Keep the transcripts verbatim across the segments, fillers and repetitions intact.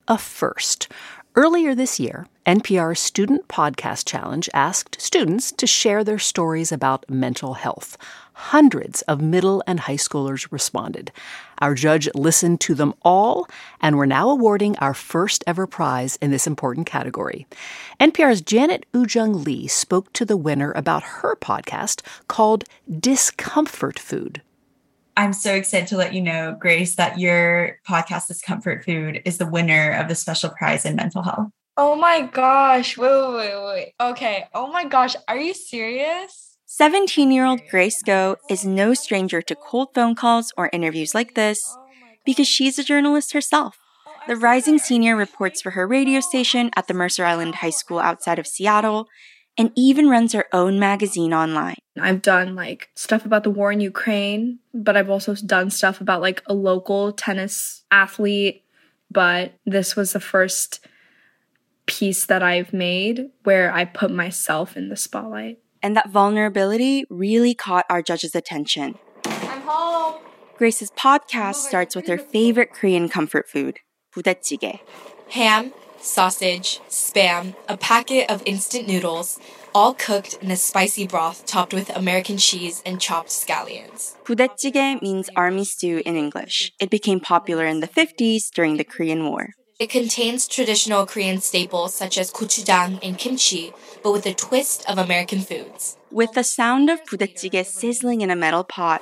a first. Earlier this year, N P R's Student Podcast Challenge asked students to share their stories about mental health. Hundreds of middle and high schoolers responded. Our judge listened to them all, and we're now awarding our first ever prize in this important category. N P R's Janet Woo-jung Lee spoke to the winner about her podcast called Discomfort Food. I'm so excited to let you know, Grace, that your podcast, Discomfort Food, is the winner of the special prize in mental health. Oh my gosh. Wait, wait, wait, wait. Okay. Oh my gosh. Are you serious? seventeen-year-old Grace Go is no stranger to cold phone calls or interviews like this because she's a journalist herself. The rising senior reports for her radio station at the Mercer Island High School outside of Seattle and even runs her own magazine online. I've done like stuff about the war in Ukraine, but I've also done stuff about like a local tennis athlete. But this was the first piece that I've made where I put myself in the spotlight. And that vulnerability really caught our judge's attention. I'm home. Grace's podcast starts with her favorite Korean comfort food, budae-jjigae. Ham, sausage, Spam, a packet of instant noodles, all cooked in a spicy broth topped with American cheese and chopped scallions. Budae-jjigae means army stew in English. It became popular in the fifties during the Korean War. It contains traditional Korean staples such as gochujang and kimchi, but with a twist of American foods. With the sound of budae-jjigae sizzling in a metal pot,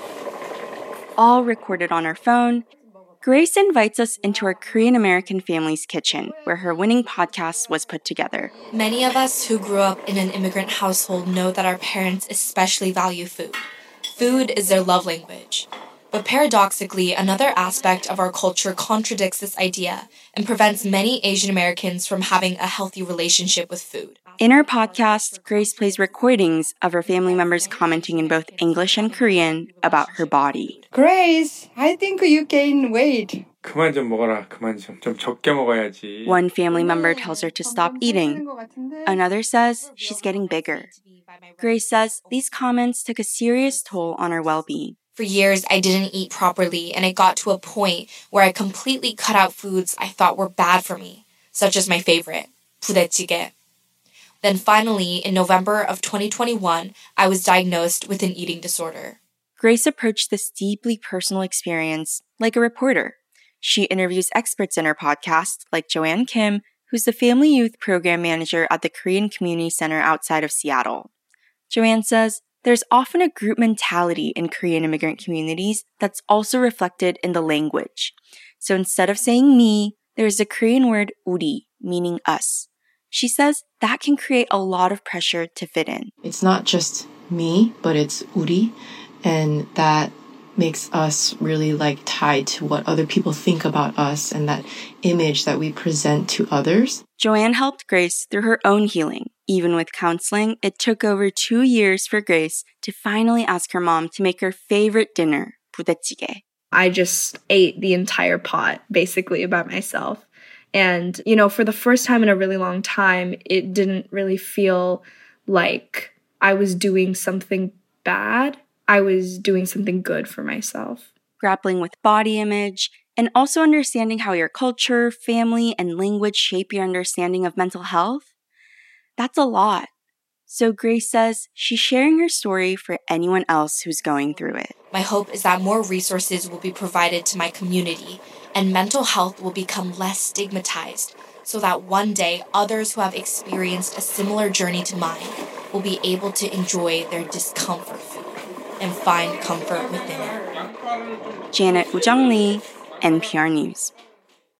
all recorded on her phone, Grace invites us into her Korean-American family's kitchen, where her winning podcast was put together. Many of us who grew up in an immigrant household know that our parents especially value food. Food is their love language. But paradoxically, another aspect of our culture contradicts this idea and prevents many Asian Americans from having a healthy relationship with food. In her podcast, Grace plays recordings of her family members commenting in both English and Korean about her body. Grace, I think you gained weight. 그만 좀 먹어라. 그만 좀, 좀 적게 먹어야지. One family member tells her to stop eating. Another says she's getting bigger. Grace says these comments took a serious toll on her well-being. For years, I didn't eat properly, and it got to a point where I completely cut out foods I thought were bad for me, such as my favorite, budae-jjigae. Then finally, in November of twenty twenty-one, I was diagnosed with an eating disorder. Grace approached this deeply personal experience like a reporter. She interviews experts in her podcast, like Joanne Kim, who's the Family Youth Program Manager at the Korean Community Center outside of Seattle. Joanne says, there's often a group mentality in Korean immigrant communities that's also reflected in the language. So instead of saying me, there's the Korean word 우리, meaning us. She says that can create a lot of pressure to fit in. It's not just me, but it's 우리, and that makes us really like tied to what other people think about us and that image that we present to others. Joanne helped Grace through her own healing. Even with counseling, it took over two years for Grace to finally ask her mom to make her favorite dinner, budae-jjigae. I just ate the entire pot, basically, by myself. And, you know, for the first time in a really long time, it didn't really feel like I was doing something bad. I was doing something good for myself. Grappling with body image and also understanding how your culture, family, and language shape your understanding of mental health. That's a lot. So Grace says she's sharing her story for anyone else who's going through it. My hope is that more resources will be provided to my community and mental health will become less stigmatized so that one day others who have experienced a similar journey to mine will be able to enjoy their discomfort food and find comfort within it. Janet Woo-jung Lee, N P R News.